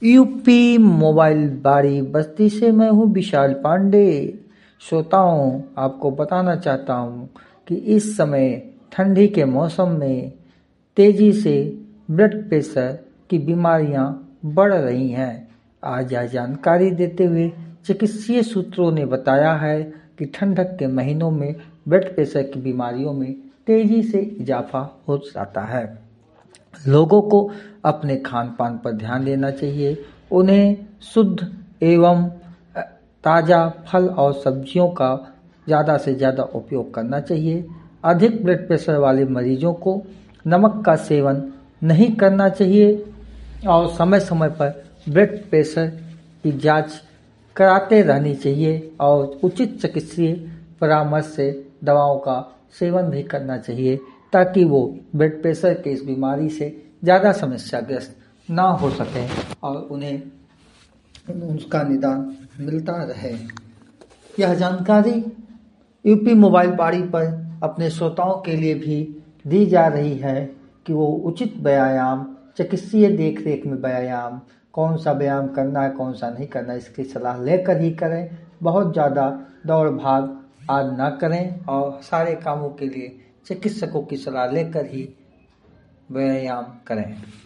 UP mobile बाड़ी बस्ती से मैं हूँ विशाल पांडे। श्रोताओं, आपको बताना चाहता हूँ कि इस समय ठंडी के मौसम में तेजी से ब्लड प्रेशर की बीमारियां बढ़ रही हैं। आज यह जानकारी देते हुए चिकित्सीय सूत्रों ने बताया है कि ठंडक के महीनों में ब्लड प्रेशर की बीमारियों में तेजी से इजाफा हो जाता है। लोगों को अपने खान पान पर ध्यान देना चाहिए। उन्हें शुद्ध एवं ताज़ा फल और सब्जियों का ज़्यादा से ज़्यादा उपयोग करना चाहिए। अधिक ब्लड प्रेशर वाले मरीजों को नमक का सेवन नहीं करना चाहिए और समय समय पर ब्लड प्रेशर की जांच कराते रहनी चाहिए और उचित चिकित्सीय परामर्श से दवाओं का सेवन भी करना चाहिए ताकि वो ब्लड प्रेशर की इस बीमारी से ज़्यादा समस्याग्रस्त ना हो सके और उन्हें उसका निदान मिलता रहे। यह जानकारी यूपी मोबाइल बाड़ी पर अपने श्रोताओं के लिए भी दी जा रही है कि वो उचित व्यायाम, चिकित्सीय देखरेख में व्यायाम, कौन सा व्यायाम करना है कौन सा नहीं करना, इसकी सलाह लेकर ही करें। बहुत ज़्यादा दौड़ भाग आदि ना करें और सारे कामों के लिए चिकित्सकों की सलाह लेकर ही व्यायाम करें।